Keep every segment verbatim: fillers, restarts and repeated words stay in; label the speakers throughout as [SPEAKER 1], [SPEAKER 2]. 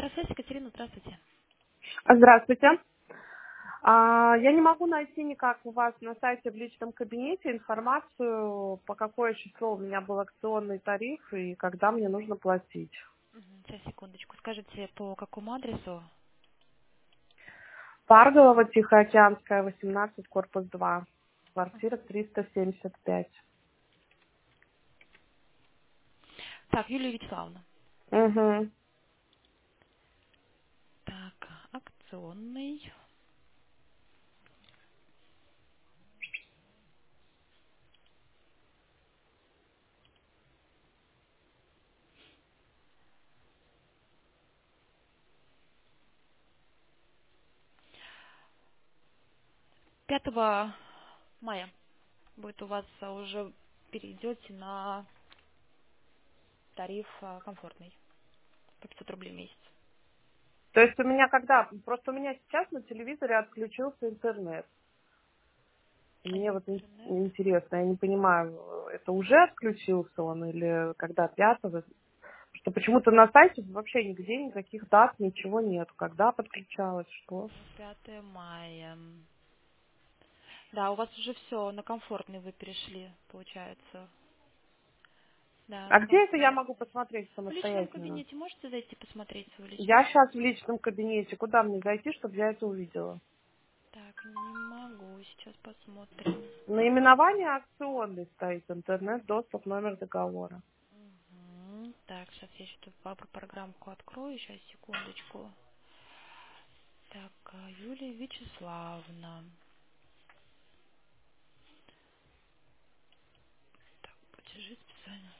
[SPEAKER 1] Электросвязь, Екатерина, здравствуйте.
[SPEAKER 2] Здравствуйте. А, я не могу найти никак у вас на сайте в личном кабинете информацию, по какое число у меня был акционный тариф и когда мне нужно платить.
[SPEAKER 1] Мгм, сейчас, секундочку. Скажите, по какому адресу?
[SPEAKER 2] Парголова, Тихоокеанская, восемнадцать, корпус два, квартира триста семьдесят пять.
[SPEAKER 1] Так, Юлия Вячеславовна.
[SPEAKER 2] Угу.
[SPEAKER 1] Так, акционный. пятого мая будет у вас а, уже перейдете на тариф а, комфортный по пятьсот рублей в месяц.
[SPEAKER 2] То есть у меня когда? Просто у меня сейчас на телевизоре отключился интернет. И мне вот ин-
[SPEAKER 1] Интернет.
[SPEAKER 2] интересно, я не понимаю, это уже отключился он или когда пятого? Что почему-то на сайте вообще нигде никаких дат, ничего нет. Когда подключалось, что.
[SPEAKER 1] пятого мая. Да, у вас уже все на комфортный вы перешли, получается. Да,
[SPEAKER 2] А
[SPEAKER 1] на
[SPEAKER 2] где это я
[SPEAKER 1] комфортный.
[SPEAKER 2] могу посмотреть
[SPEAKER 1] В личном
[SPEAKER 2] самостоятельно?
[SPEAKER 1] кабинете можете зайти посмотреть свой личный
[SPEAKER 2] Я
[SPEAKER 1] кабинет?
[SPEAKER 2] сейчас в личном кабинете. Куда мне зайти, чтобы я это увидела?
[SPEAKER 1] Так, не могу. Сейчас посмотрим.
[SPEAKER 2] Наименование акционный стоит. Интернет, доступ, номер договора.
[SPEAKER 1] Мгм. Так, сейчас я что-то по- программку открою. Сейчас, секундочку. Так, а, Юлия Вячеславовна. Так, платежи специально.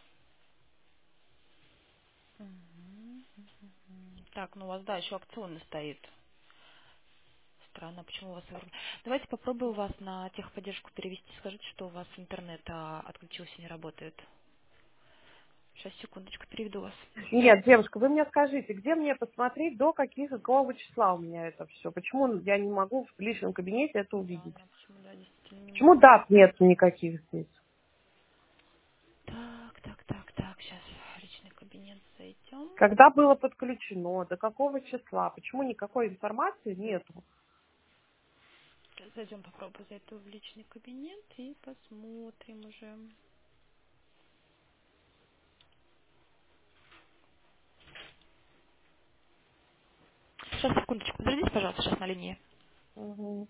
[SPEAKER 1] Мгм. Мгм. Так, ну у вас, да, еще акционный стоит. Странно, почему у вас... выр- Давайте попробую вас на техподдержку перевести. Скажите, что у вас интернет а, отключился, не работает. Сейчас, секундочку, переведу вас.
[SPEAKER 2] Нет, девушка, вы мне скажите, где мне посмотреть, до каких, какого числа у меня это все? Почему я не могу в личном кабинете это увидеть?
[SPEAKER 1] Странно, почему, да, действительно не
[SPEAKER 2] Почему
[SPEAKER 1] могу.
[SPEAKER 2] дат нет никаких здесь?
[SPEAKER 1] Так, так, так, так, сейчас в личный кабинет зайдем.
[SPEAKER 2] Когда было подключено, до какого числа? Почему никакой информации нету?
[SPEAKER 1] Сейчас зайдем, попробую зайти в личный кабинет и посмотрим уже. Сейчас, секундочку, подождите, пожалуйста, сейчас на линии.
[SPEAKER 2] Мгм.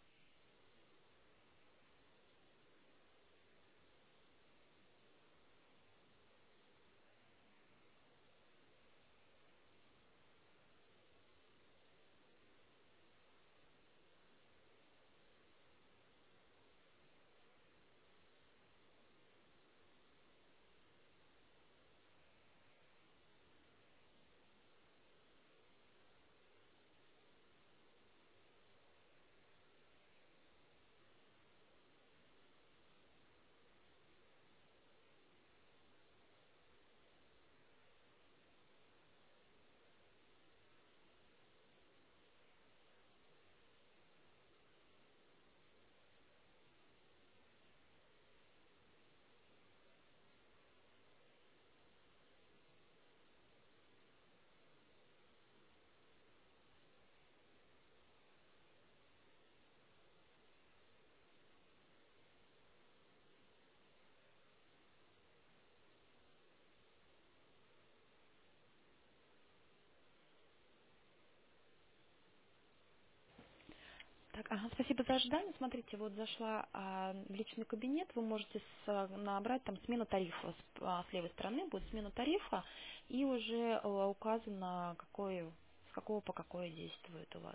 [SPEAKER 1] Так, ага, спасибо за ожидание. Смотрите, вот зашла а, в личный кабинет, вы можете с, а, набрать там смену тарифа. С, а, с левой стороны будет смена тарифа, и уже а, указано, какой, с какого по какое действует у вас.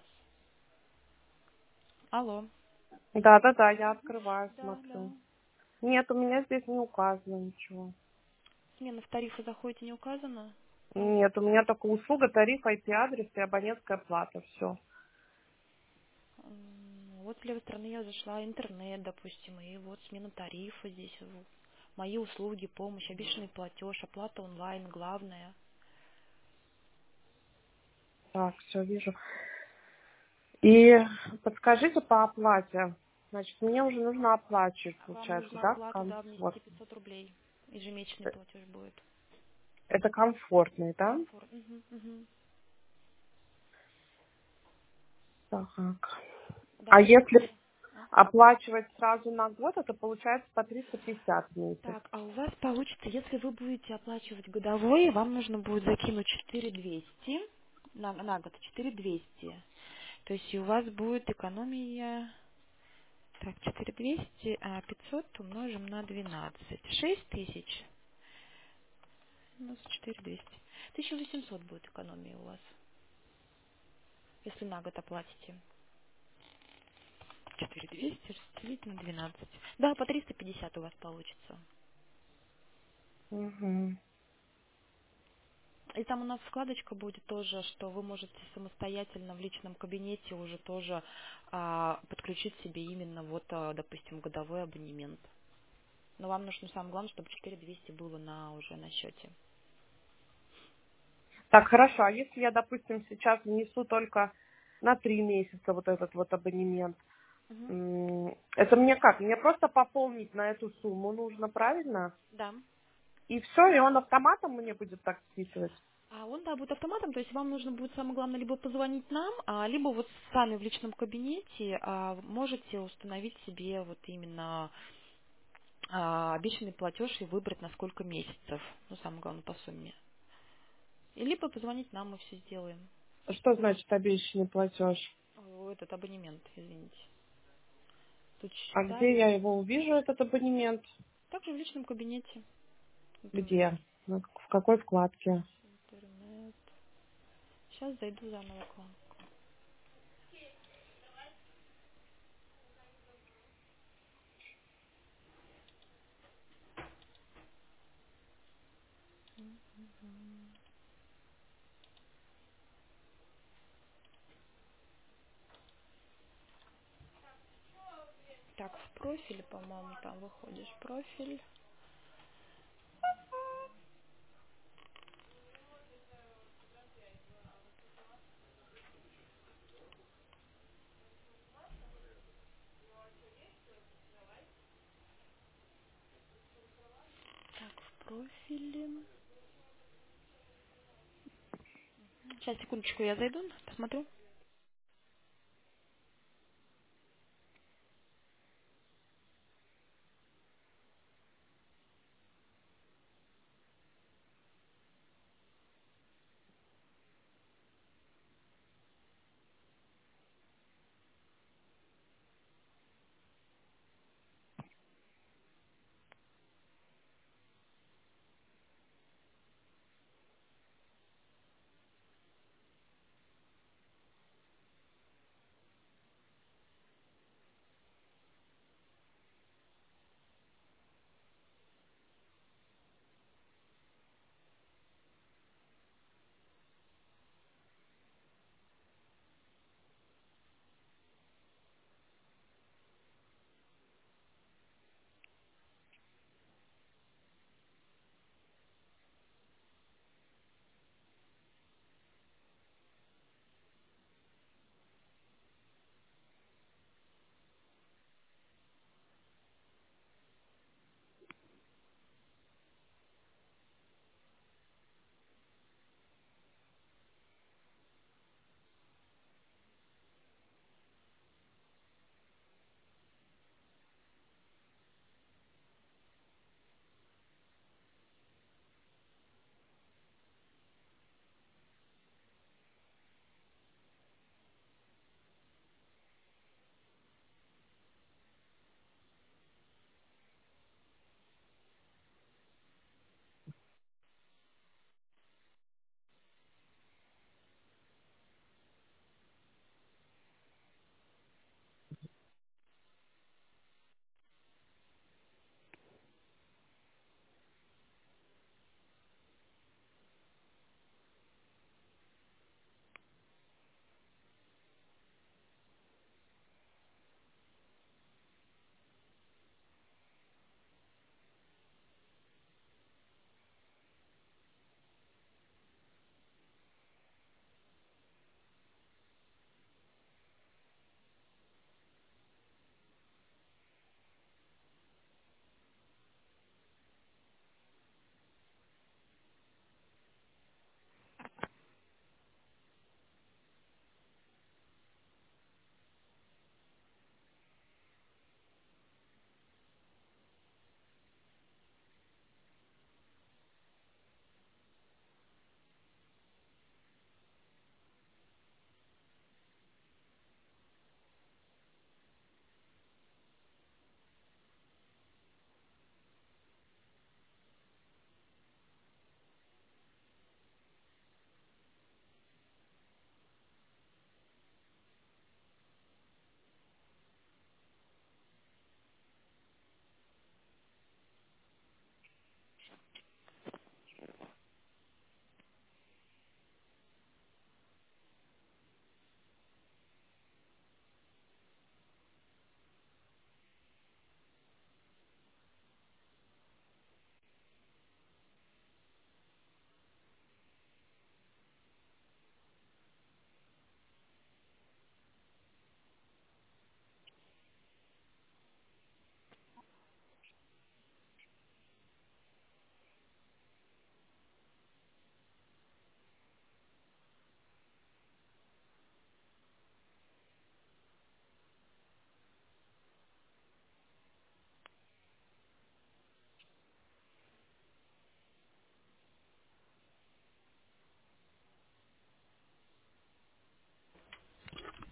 [SPEAKER 1] Алло.
[SPEAKER 2] Да, да, да, я открываю,
[SPEAKER 1] Да, да.
[SPEAKER 2] смотрю. Нет, у меня здесь не указано ничего.
[SPEAKER 1] Смена в тарифы заходите, не указано?
[SPEAKER 2] Нет, у меня только услуга, тариф, ай пи-адрес и абонентская плата. Все.
[SPEAKER 1] М, Вот с левой стороны я зашла, интернет, допустим, и вот смена тарифа здесь, в- мои услуги, помощь, обещанный платеж, оплата онлайн, главное.
[SPEAKER 2] Так, все вижу. И подскажите по оплате. Значит, мне уже нужно оплачивать,
[SPEAKER 1] Вам
[SPEAKER 2] получается,
[SPEAKER 1] нужно
[SPEAKER 2] да,
[SPEAKER 1] оплату, да,
[SPEAKER 2] комфорт.
[SPEAKER 1] внести пятьсот рублей. Ежемесячный платеж будет.
[SPEAKER 2] Это комфортный, да?
[SPEAKER 1] Комфорт. Мгм, мгм.
[SPEAKER 2] Так.
[SPEAKER 1] Да,
[SPEAKER 2] А если
[SPEAKER 1] смотрите. А?
[SPEAKER 2] оплачивать сразу на год, это получается по триста пятьдесят в месяц.
[SPEAKER 1] Так, а у вас получится, если вы будете оплачивать годовой, вам нужно будет закинуть четыре двести на, на год, четыре двести. То есть и у вас будет экономия, так, четыре двести, а пятьсот умножим на двенадцать. шесть тысяч минус четыре двести. тысяча восемьсот будет экономия у вас, если на год оплатите. четыре двести разделить на двенадцать. Да, по триста пятьдесят у вас получится.
[SPEAKER 2] Угу.
[SPEAKER 1] И там у нас вкладочка будет тоже, что вы можете самостоятельно в личном кабинете уже тоже а, подключить себе именно вот, а, допустим, годовой абонемент. Но вам нужно самое главное, чтобы четыре двести было на, уже на счете.
[SPEAKER 2] Так, хорошо. А если я, допустим, сейчас внесу только на три месяца вот этот вот абонемент,
[SPEAKER 1] Мгм.
[SPEAKER 2] м, это мне как? Мне просто пополнить на эту сумму нужно, правильно?
[SPEAKER 1] Да.
[SPEAKER 2] И все, и он автоматом мне будет так списывать?
[SPEAKER 1] А он, да, будет автоматом, то есть вам нужно будет, самое главное, либо позвонить нам, а, либо вот сами в личном кабинете а, можете установить себе вот именно а, обещанный платеж и выбрать на сколько месяцев, ну, самое главное, по сумме. И либо позвонить нам, мы все сделаем.
[SPEAKER 2] Что значит обещанный платеж?
[SPEAKER 1] О, этот абонемент, извините. Тут
[SPEAKER 2] А
[SPEAKER 1] счета
[SPEAKER 2] где
[SPEAKER 1] есть.
[SPEAKER 2] я его увижу, этот абонемент?
[SPEAKER 1] Также в личном кабинете.
[SPEAKER 2] Где?
[SPEAKER 1] Интернет.
[SPEAKER 2] На- В какой вкладке?
[SPEAKER 1] Интернет. Сейчас зайду заново к вам. Так, в профиле, по-моему, там выходишь профиль. Так, в профиле. Сейчас, секундочку, я зайду, посмотрю.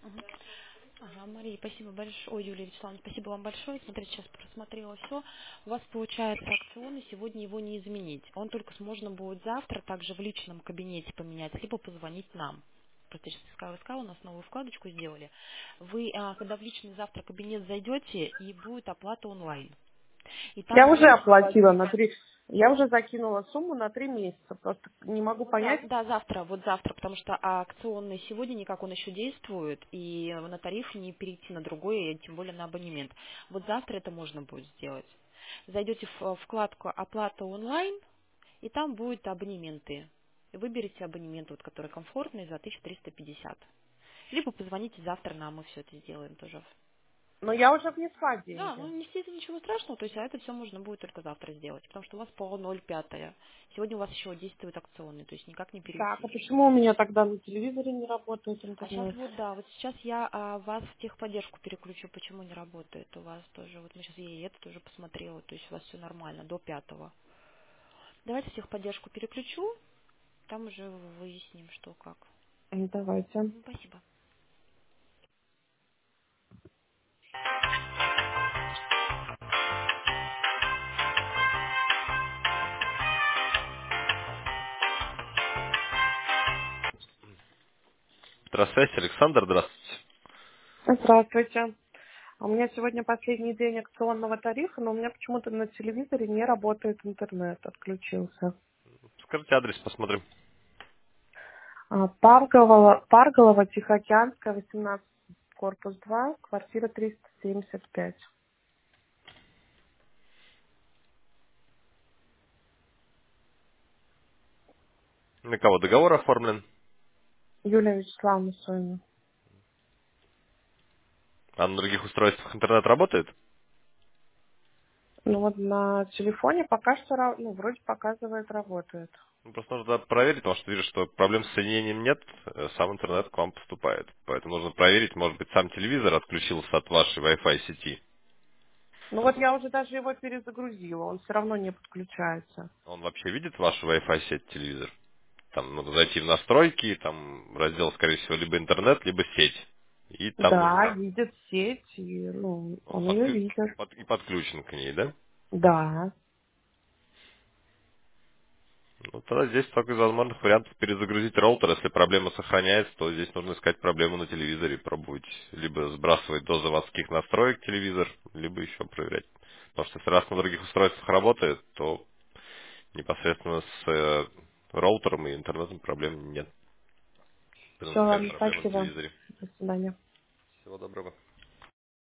[SPEAKER 1] Мгм. Ага, Мария, спасибо большое. Ой, Юлия Вячеславовна, спасибо вам большое. Смотрите, сейчас просмотрела все. У вас получается акционный, сегодня его не изменить. Он только можно будет завтра также в личном кабинете поменять, либо позвонить нам. Просто сейчас искала, искала, у нас новую вкладочку сделали. Вы, а, когда в личный завтра кабинет зайдете, и будет оплата онлайн. И там
[SPEAKER 2] Я уже
[SPEAKER 1] можно
[SPEAKER 2] оплатила
[SPEAKER 1] оплатить.
[SPEAKER 2] на три... Я уже закинула сумму на три месяца. Просто не могу
[SPEAKER 1] Вот да,
[SPEAKER 2] понять.
[SPEAKER 1] да, завтра, вот завтра, потому что акционный сегодня никак он еще действует, и на тариф не перейти на другой, и тем более на абонемент. Вот завтра это можно будет сделать. Зайдете в вкладку «Оплата онлайн», и там будут абонементы. И выберите абонемент, вот, который комфортный, за тысячу триста пятьдесят. Либо позвоните завтра нам, мы все это сделаем тоже.
[SPEAKER 2] Но я уже внесла
[SPEAKER 1] Да,
[SPEAKER 2] деньги.
[SPEAKER 1] ну не это ничего страшного, то есть а это все можно будет только завтра сделать, потому что у вас по ноль пятое. Сегодня у вас еще действует акционный, то есть никак не
[SPEAKER 2] Так, а
[SPEAKER 1] перейти.
[SPEAKER 2] почему у меня тогда на телевизоре не работает
[SPEAKER 1] А сейчас
[SPEAKER 2] интернет?
[SPEAKER 1] вот, да, вот сейчас я а, вас в техподдержку переключу, почему не работает у вас тоже. Вот мы сейчас я и это тоже посмотрела, то есть у вас все нормально, до пятого. Давайте в техподдержку переключу, там уже выясним, что как.
[SPEAKER 2] М, Давайте.
[SPEAKER 1] Мгм, спасибо.
[SPEAKER 3] Здравствуйте, Александр, здравствуйте.
[SPEAKER 2] Здравствуйте. У меня сегодня последний день акционного тарифа, но у меня почему-то на телевизоре не работает интернет, отключился.
[SPEAKER 3] Скажите адрес, посмотрим.
[SPEAKER 2] А, Парголова, Парголова, Тихоокеанская, восемнадцать, корпус два, квартира триста семьдесят пять.
[SPEAKER 3] На кого договор оформлен?
[SPEAKER 2] Юлия Вячеславовна Сойна.
[SPEAKER 3] А на других устройствах интернет работает?
[SPEAKER 2] Ну вот на телефоне пока что, ра- ну, вроде показывает, работает.
[SPEAKER 3] Ну, просто нужно проверить, потому что вижу, что проблем с соединением нет, э, сам интернет к вам поступает. Поэтому нужно проверить, может быть, сам телевизор отключился от вашей Wi-Fi сети.
[SPEAKER 2] Ну вот я уже даже его перезагрузила, он все равно не подключается.
[SPEAKER 3] Он вообще видит вашу Wi-Fi сеть телевизор? Там нужно зайти в настройки, там раздел, скорее всего, либо интернет, либо сеть. И там
[SPEAKER 2] Да,
[SPEAKER 3] нужно...
[SPEAKER 2] видит сеть, и, ну,
[SPEAKER 3] Он
[SPEAKER 2] он ее
[SPEAKER 3] подклю-
[SPEAKER 2] видит.
[SPEAKER 3] под- и подключен к ней, да?
[SPEAKER 2] Да.
[SPEAKER 3] Ну, тогда здесь только из возможных вариантов перезагрузить роутер. Если проблема сохраняется, то здесь нужно искать проблему на телевизоре, пробовать либо сбрасывать до заводских настроек телевизор, либо еще проверять. Потому что если раз на других устройствах работает, то непосредственно с э, роутером и интернетом проблем нет.
[SPEAKER 2] Все,
[SPEAKER 3] Предназначает
[SPEAKER 2] ладно,
[SPEAKER 3] проблема на
[SPEAKER 2] спасибо.
[SPEAKER 3] телевизоре.
[SPEAKER 2] До свидания.
[SPEAKER 3] Всего доброго.